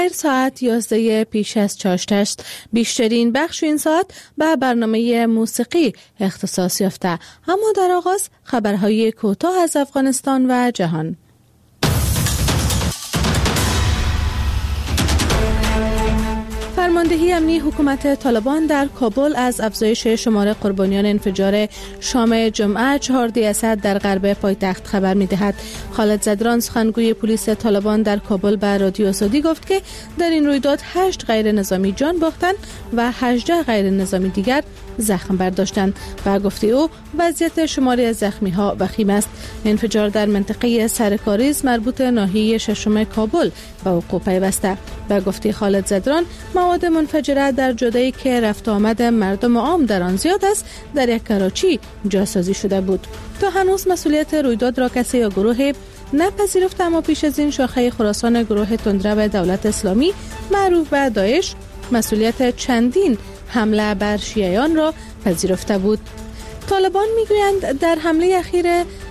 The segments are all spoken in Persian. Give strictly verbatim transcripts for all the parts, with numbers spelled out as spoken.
ساعت یازده پیش از چاشت است. بیشترین بخش این ساعت به برنامه موسیقی اختصاص یافته، اما در آغاز خبرهای کوتاه از افغانستان و جهان. فرماندهی امنی حکومت طالبان در کابل از افزایش شمار قربانیان انفجار شام جمعه چهارده اسد در غرب پایتخت خبر می‌دهد. خالد زدران سخنگوی پلیس طالبان در کابل به رادیو آزادی گفت که در این رویداد هشت غیر نظامی جان باختند و هجده غیر نظامی دیگر زخم برداشتند. و گفته او وضعیت شماری از زخمی‌ها وخیم است. انفجار در منطقه سرکاریز مربوط ناحیه ششم کابل به وقوع پیوسته. و گفته خالد زدران مواد منفجره در جاده‌ای که رفت آمد مردم عام در آن زیاد است در یک کراچی جاسازی شده بود. تا هنوز مسئولیت رویداد را کسی یا گروه نپذیرفته، اما پیش از این شاخه خراسان گروه تندرو دولت اسلامی معروف به داعش مسئولیت چندین حمله بر شیعیان را پذیرفته بود. طالبان میگویند در حمله اخیر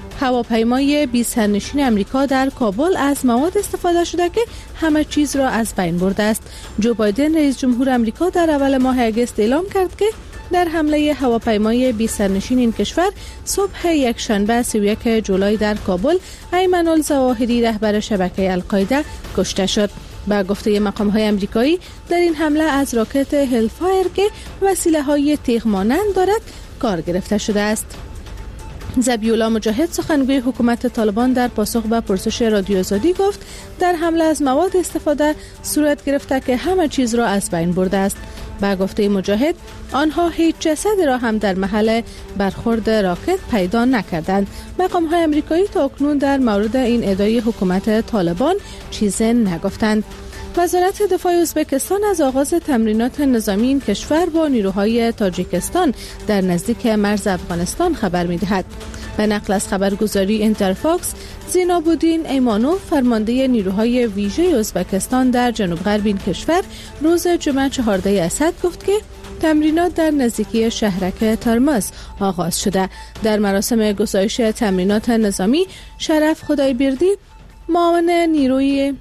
هواپیمای بی سرنشین امریکا در کابل از مواد استفاده شده که همه چیز را از بین برده است. جو بایدن رئیس جمهور امریکا در اول ماه اگست اعلام کرد که در حمله هواپیمای بی سرنشین این کشور صبح یک شنبه سی و یک جولای در کابل ایمن الظواهری رهبر شبکه القاعده کشته شد. با گفته مقام‌های امریکایی در این حمله از راکت هلفایر که وسیله‌های تیغ مانند دارد کار گرفته شده است. ذبیح‌الله مجاهد سخنگوی حکومت طالبان در پاسخ به پرسش رادیو آزادی گفت در حمله از مواد استفاده صورت گرفته که همه چیز را از بین برده است. با گفته مجاهد آنها هیچ جسدی را هم در محل برخورد راکت پیدا نکردند. مقام‌های امریکایی تا اکنون در مورد این ادعای حکومت طالبان چیزی نگفتند. وزارت دفاع ازبکستان از آغاز تمرینات نظامی این کشور با نیروهای تاجیکستان در نزدیک مرز افغانستان خبر می‌دهد. به نقل از خبرگزاری اینترفاکس، زینابودین ایمانوف فرمانده نیروهای ویژه ازبکستان در جنوب غرب این کشور روز جمعه چهارده اسد گفت که تمرینات در نزدیکی شهرک ترمز آغاز شده. در مراسم گزارش تمرینات نظامی شرف خدایبردی معاون نیروی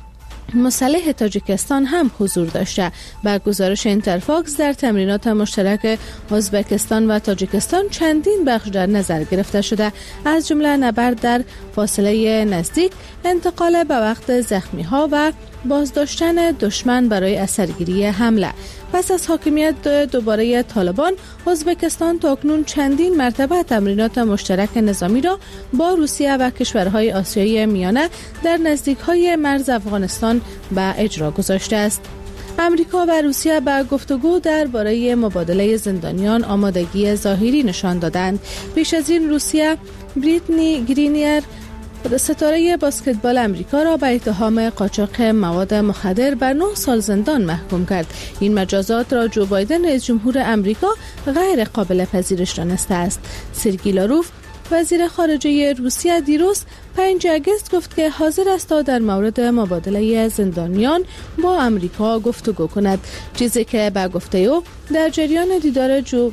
مسلح تاجیکستان هم حضور داشته. با گزارش اینترفاکس در تمرینات مشترک ازبکستان و تاجیکستان چندین بخش در نظر گرفته شده، از جمله نبرد در فاصله نزدیک، انتقال به وقت زخمی ها و بازداشتن دشمن برای اثرگیری حمله. پس از حاکمیت دوباره طالبان، ازبکستان تاکنون چندین مرتبه تمرینات مشترک نظامی را با روسیه و کشورهای آسیای میانه در نزدیک‌های مرز افغانستان به اجرا گذاشته است. امریکا و روسیه به گفتگو درباره مبادله زندانیان آمادگی ظاهری نشان دادند. پیش از این روسیه بریتنی گرینیر ستاره بسکتبال امریکا را به اتهام قاچاق مواد مخدر به نه سال زندان محکوم کرد. این مجازات را جو بایدن رئیس جمهور امریکا غیر قابل پذیرش دانسته است. سرگئی لاروف وزیر خارجه روسیه دیروز پنجم آگوست گفت که حاضر است تا در مورد مبادله زندانیان با امریکا گفتگو کند، چیزی که به گفته او در جریان دیدار جو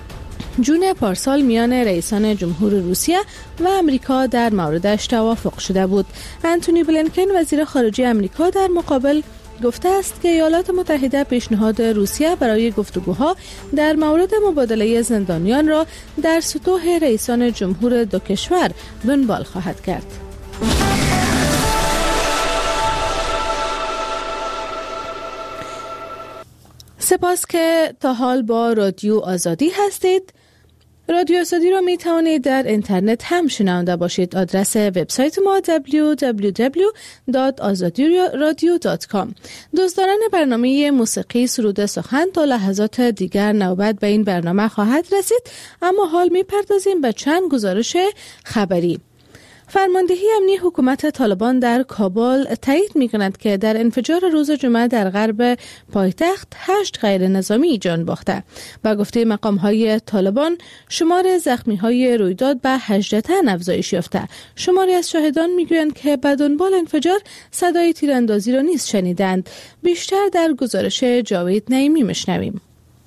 جون پارسال میان رئیسان جمهور روسیه و امریکا در موردش توافق شده بود. انتونی بلینکن وزیر خارجه امریکا در مقابل گفته است که ایالات متحده پیشنهاد روسیه برای گفتگوها در مورد مبادله زندانیان را در سطوح رئیسان جمهور دو کشور دنبال خواهد کرد. سپاس که تا حال با رادیو آزادی هستید. رادیو آزادی را می توانید در اینترنت هم شنونده باشید. آدرس وبسایت ما دبلیو دبلیو دبلیو دات آزادی رادیو دات کام. دوستداران برنامه موسیقی سرود سخن تا لحظات دیگر نوبت به این برنامه خواهد رسید، اما حال می پردازیم به چند گزارش خبری. فرماندهی امنی حکومت طالبان در کابل تایید می‌کند که در انفجار روز جمعه در غرب پایتخت هشت غیر نظامی جان باخته. با گفته مقام‌های طالبان شمار زخمی‌های رویداد به هجده تن افزایش یافته. شماری از شاهدان می‌گویند که به دنبال انفجار صدای تیراندازی را نیز شنیدند. بیشتر در گزارش جاوید نعیمی می‌شنویم.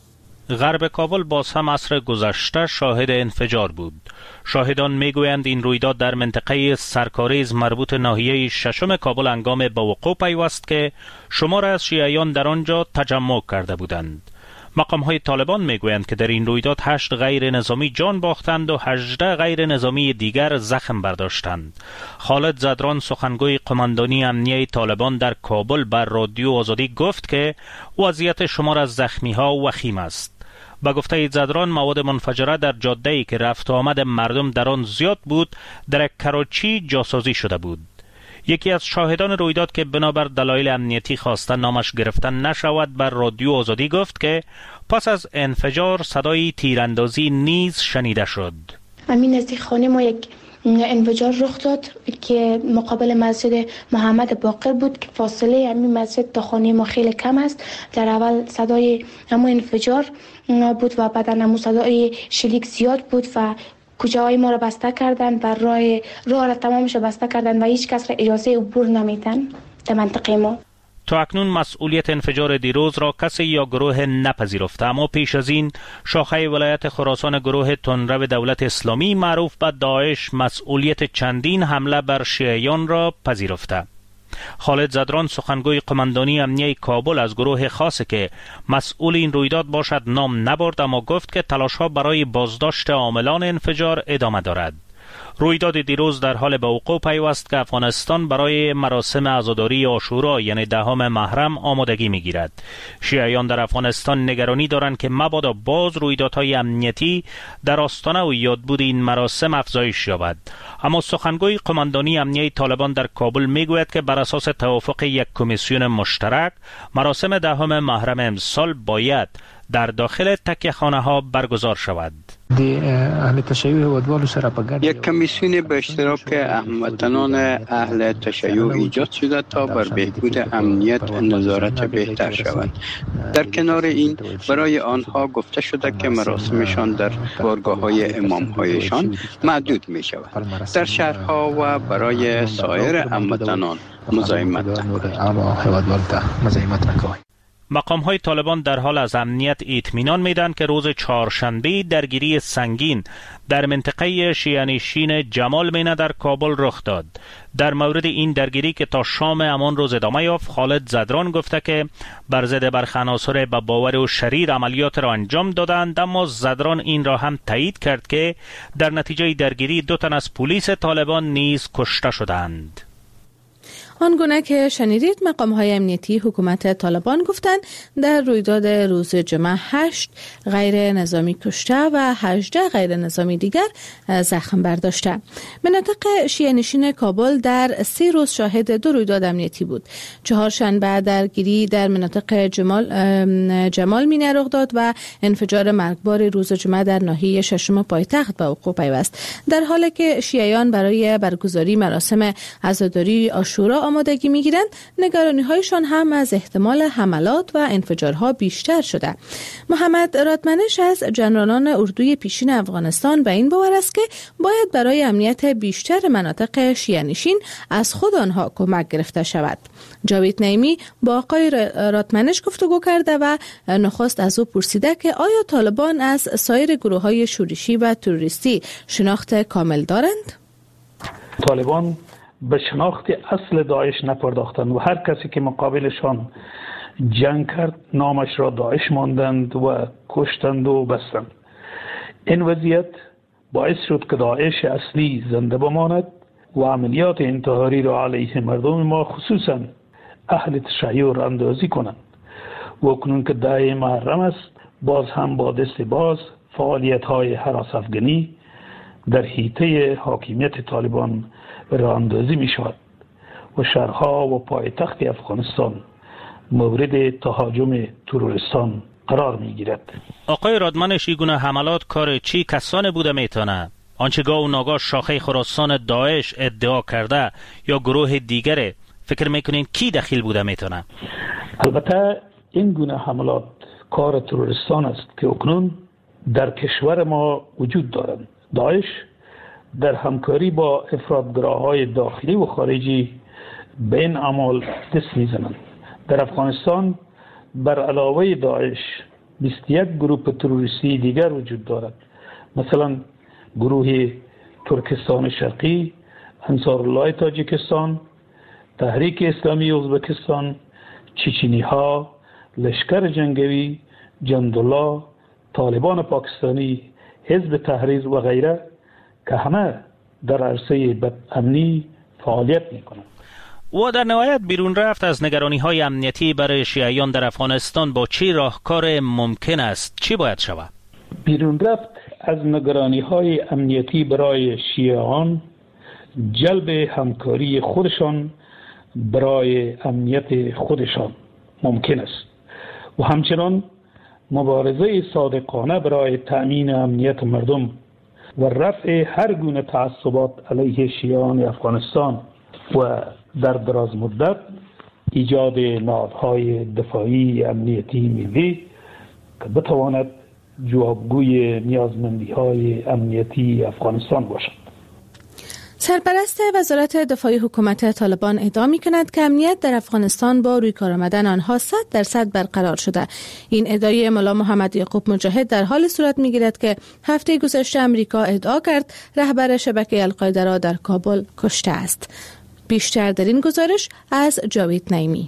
غرب کابل باز هم عصر گذشته شاهد انفجار بود. شاهدان میگویند این رویداد در منطقه سرکاریز مربوط ناحیه ششم کابل هنگام به وقوع پیوست که شمار از شیعیان در آنجا تجمع کرده بودند. مقام‌های طالبان میگویند که در این رویداد هشت غیر نظامی جان باختند و هجده غیر نظامی دیگر زخم برداشتند. خالد زدران سخنگوی قماندانی امنیه طالبان در کابل بر رادیو آزادی گفت که وضعیت شمار از زخمی‌ها وخیم است. با گفته زدران مواد منفجره در جاده‌ای که رفت و آمد مردم در آن زیاد بود در کراچی جاسازی شده بود. یکی از شاهدان رویداد که بنابر دلایل امنیتی خواسته نامش گرفته نشود بر رادیو آزادی گفت که پس از انفجار صدای تیراندازی نیز شنیده شد. همین نزدیک خانه ما یک انفجار رخ داد که مقابل مسجد محمد باقر بود که فاصله همین مسجد تا خانه ما خیلی کم است. در اول صدای همون انفجار بود و بعد همون صدای شلیک زیاد بود و کوچه‌های ما را بسته کردند و راه راه را تمامش بسته کردند و هیچ کس را اجازه عبور نمیدن در منطقه ما. تا اکنون مسئولیت انفجار دیروز را کسی یا گروه نپذیرفته، اما پیش از این شاخه ولایت خراسان گروه تندرو دولت اسلامی معروف به داعش مسئولیت چندین حمله بر شیعیان را پذیرفته. خالد زدران سخنگوی قماندانی امنیه کابل از گروه خاصی که مسئول این رویداد باشد نام نبرد، اما گفت که تلاش‌ها برای بازداشت عاملان انفجار ادامه دارد. رویداد دیروز در حال به وقوع پیوست که افغانستان برای مراسم عزاداری عاشورا یعنی دهم محرم آمادگی می‌گیرد. شیعیان در افغانستان نگرانی دارند که مبادا باز رویدادهای امنیتی در آستانه و یادبود این مراسم افزایش یابد. اما سخنگوی قماندانی امنیه طالبان در کابل میگوید که بر اساس توافق یک کمیسیون مشترک مراسم دهم محرم امسال باید در داخل تکیه‌خانه ها برگزار شود. یک کمیسیون به اشتراک هموطنان اهل تشیع ایجاد شده تا بر بهبود امنیت نظارت بهتر شود. در کنار این برای آنها گفته شده که مراسمشان در بارگاه‌های امام‌هایشان محدود می شود. در شهرها و برای سایر هموطنان مزاحمت نکنند. مقام‌های طالبان در حال از امنیت اطمینان میدن که روز چهارشنبه درگیری سنگین در منطقه شیعه‌نشین جمال مینه در کابل رخ داد. در مورد این درگیری که تا شام همان روز ادامه یافت، خالد زدران گفته که بر ضد برخی عناصر به باور و شریر عملیات را انجام دادند، اما زدران این را هم تایید کرد که در نتیجه درگیری دو تن از پلیس طالبان نیز کشته شدند. آنگونه که شنیدید مقام‌های امنیتی حکومت طالبان گفتند در رویداد روز جمعه هشت غیر نظامی کشته و هجده غیر نظامی دیگر زخم برداشته. مناطق شیعه‌نشین کابل در سه روز شاهد دو رویداد امنیتی بود. چهارشنبه درگیری در مناطق جمال جمال مینه رخ داد و انفجار مرگبار روز جمعه در ناحیه ششم پایتخت به وقوع پیوست. در حالی که شیعیان برای برگزاری مراسم عزاداری عاشورا آمادگی می‌گیرند، نگرانی‌هایشان هم از احتمال حملات و انفجارها بیشتر شده. محمد رادمنش از جنرالان اردوی پیشین افغانستان به این باور است که باید برای امنیت بیشتر مناطق شیعه‌نشین از خود آنها کمک گرفته شود. جاوید نعیمی با آقای رادمنش گفتگو کرده و نخست از او پرسیده که آیا طالبان از سایر گروه‌های شورشی و تروریستی شناخت کامل دارند؟ طالبان به شناخت اصل داعش نپرداختند و هر کسی که مقابلشان جنگ کرد نامش را داعش ماندند و کشتند و بستند. این وضعیت باعث شد که داعش اصلی زنده بماند و عملیات انتحاری را علیه مردم ما خصوصا اهل تشیع اندازی کنند. و اکنون که ده محرم است، باز هم با دست باز فعالیت های هراس افغانی در حیطه حاکمیت طالبان راه اندازی می شود و شهرها و پایتخت افغانستان مورد تهاجم تروریستان قرار می گیرد. آقای رادمنش این گونه حملات کار چی کسانی بوده میتونه؟ آنچه گاه و ناگاه شاخه خراسان داعش ادعا کرده یا گروه دیگره، فکر میکنین کی دخیل بوده میتونه؟ البته این گونه حملات کار تروریستان است که اکنون در کشور ما وجود دارند. داعش در همکاری با افراطگراهای داخلی و خارجی به این اعمال دست میزنند. در افغانستان بر علاوه داعش بیست و یک گروه تروریستی دیگر وجود دارد، مثلا گروه ترکستان شرقی، انصارالله تاجیکستان، تحریک اسلامی ازبکستان، چچنی ها، لشکر جنگی، جندولا، طالبان پاکستانی، حزب تحریر و غیره که همه در عرصه امنی فعالیت میکنند. و در نهایت بیرون رفت از نگرانی های امنیتی برای شیعیان در افغانستان با چی راهکار ممکن است؟ چی باید شود؟ بیرون رفت از نگرانی های امنیتی برای شیعیان جلب همکاری خودشان برای امنیت خودشان ممکن است و همچنان مبارزه صادقانه برای تأمین امنیت مردم و رفع هر گونه تعصبات علیه شیعیان افغانستان و در دراز مدت ایجاد نهادهای دفاعی امنیتی ملی که بتواند جوابگوی نیازمندی‌های امنیتی افغانستان باشد. سرپرست وزارت دفاع حکومت طالبان ادعا می‌کند که امنیت در افغانستان با روی کار آمدن آنها صد درصد برقرار شده. این ادعای ملا محمد یعقوب مجاهد در حال صورت می‌گیرد که هفته گذشته امریکا ادعا کرد رهبر شبکه القاعده را در کابل کشته است. بیشتر در این گزارش از جاوید نعیمی.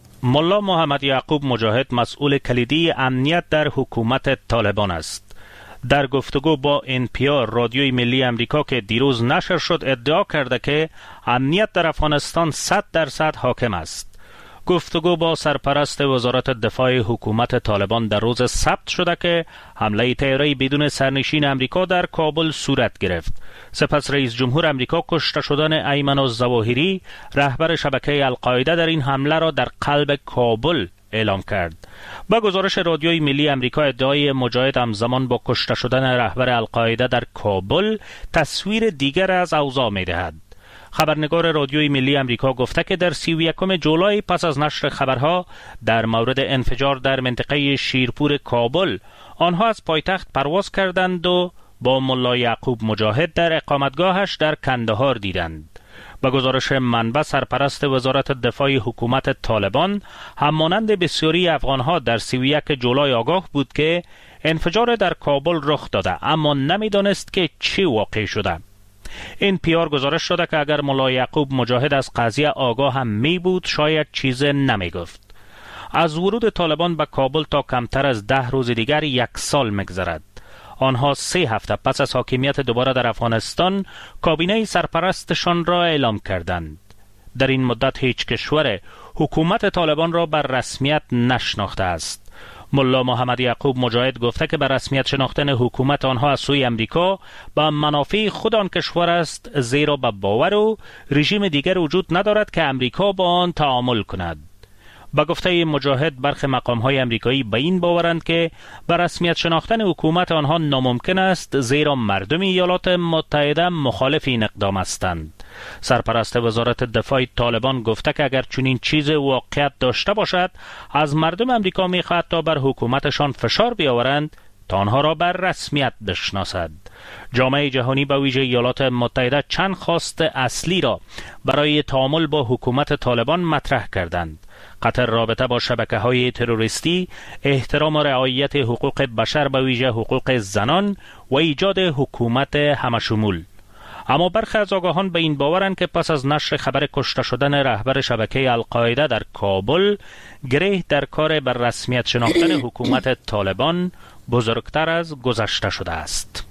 ملا محمد یعقوب مجاهد مسئول کلیدی امنیت در حکومت طالبان است. در گفتگو با ان پی آر رادیوی ملی امریکا که دیروز نشر شد ادعا کرده که امنیت در افغانستان صد درصد حاکم است. گفتگو با سرپرست وزارت دفاع حکومت طالبان در روز سبت شده که حمله طیاره بدون سرنشین امریکا در کابل صورت گرفت. سپس رئیس جمهور امریکا کشته شدن ایمن الظواهری رهبر شبکه القاعده در این حمله را در قلب کابل اعلام کرد. با گزارش رادیوی ملی امریکا ادعای مجاهد همزمان با کشته شدن رهبر القاعده در کابل تصویر دیگر از اوضاع می‌دهد. خبرنگار رادیوی ملی امریکا گفته که در سی و یکم جولای پس از نشر خبرها در مورد انفجار در منطقه شیرپور کابل آنها از پایتخت پرواز کردند و با ملا یعقوب مجاهد در اقامتگاهش در کندهار دیدند. با گزارش منبع سرپرست وزارت دفاع حکومت طالبان همانند بسیاری افغانها در سی و یک جولای آگاه بود که انفجار در کابل رخ داده اما نمیدانست که چی واقع شده. این پیار گزارش شده که اگر ملا یعقوب مجاهد از قضیه آگاه هم می بود شاید چیز نمی گفت. از ورود طالبان به کابل تا کمتر از ده روز دیگر یک سال مگذرد. آنها سه هفته پس از حاکمیت دوباره در افغانستان کابینه سرپرستشان را اعلام کردند. در این مدت هیچ کشور حکومت طالبان را بر رسمیت نشناخته است. ملا محمد یعقوب مجاهد گفته که بر رسمیت شناختن حکومت آنها از سوی امریکا به منافع خود آن کشور است، زیرا به باور و رژیم دیگر وجود ندارد که امریکا با آن تعامل کند. با گفته مجاهد برخی مقام‌های امریکایی به این باورند که بر رسمیت شناختن حکومت آنها ناممکن است، زیرا مردم ایالات متحده مخالف این اقدام هستند. سرپرست وزارت دفاع طالبان گفته که اگر چنین چیز واقعیت داشته باشد از مردم امریکا می‌خواهد تا بر حکومتشان فشار بیاورند تا آنها را بر رسمیت بشناسد. جامعه جهانی به ویژه ایالات متحده چند خواست اصلی را برای تعامل با حکومت طالبان مطرح کردند: قطع رابطه با شبکه‌های تروریستی، احترام و رعایت حقوق بشر به ویژه حقوق زنان و ایجاد حکومت همشمول. اما برخی از آگاهان به این باورند که پس از نشر خبر کشته شدن رهبر شبکه القاعده در کابل گره در کار بر رسمیت شناختن حکومت طالبان بزرگتر از گذشته شده است.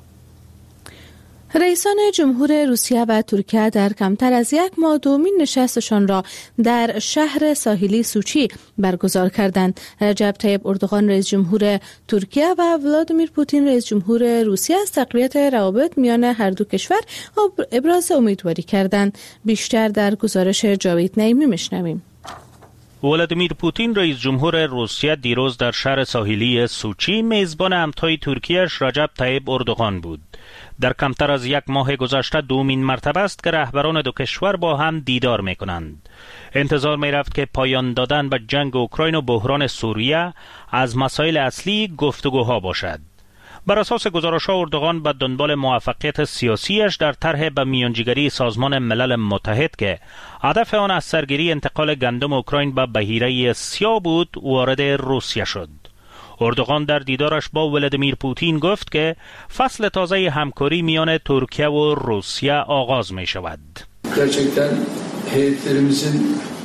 رئیسان جمهور روسیه و ترکیه در کمتر از یک ماه دومین نشستشان را در شهر ساحلی سوچی برگزار کردند. رجب طیب اردوغان رئیس جمهور ترکیه و ولادیمیر پوتین رئیس جمهور روسیه از تقویت روابط میان هر دو کشور ابراز امیدواری کردند. بیشتر در گزارش جاوید نعیمی میشنویم. ولادیمیر پوتین رئیس جمهور روسیه دیروز در شهر ساحلی سوچی میزبان همتای ترکیه‌اش رجب طیب اردوغان بود. در کمتر از یک ماه گذشته دومین مرتبه است که رهبران دو کشور با هم دیدار می کنند. انتظار می رفت که پایان دادن به جنگ اوکراین و بحران سوریه از مسائل اصلی گفتگوها باشد. بر اساس گزارش‌ها اردوغان به دنبال موفقیت سیاسیش در طرح به میانجیگری سازمان ملل متحد که هدف آن از سرگیری انتقال گندم اوکراین به بحیره سیاه بود وارد روسیه شد. اردوغان در دیدارش با ولادیمیر پوتین گفت که فصل تازه همکاری میان ترکیه و روسیه آغاز می شود. Gerçekten heyetlerimizin